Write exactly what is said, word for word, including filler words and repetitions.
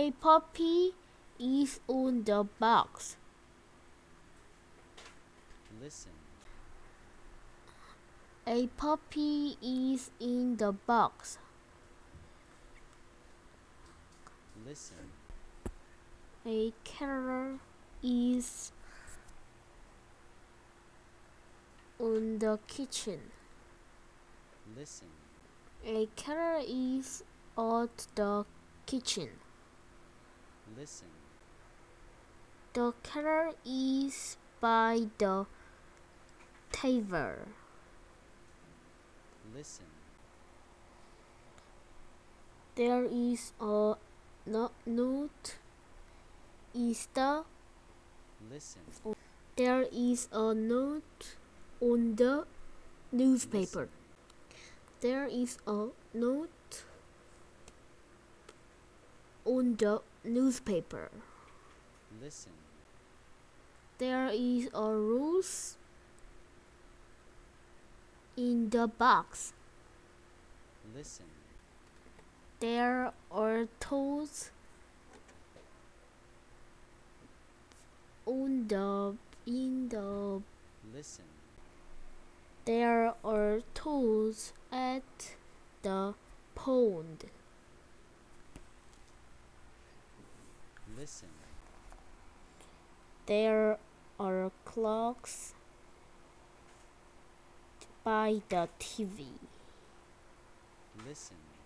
A puppy is on the box. Listen. A puppy is in the box. Listen. A cat is on the kitchen. Listen. A cat is at the kitchen. Listen. The cat is by the table. Listen. There is a no note. Is the Listen. There is a note on the newspaper. Listen. There is a note on the newspaper. Listen. There is a rose in the box. Listen. There are toes on the in the Listen. There are toes at the pond. Listen. There are clocks by the T V. Listen.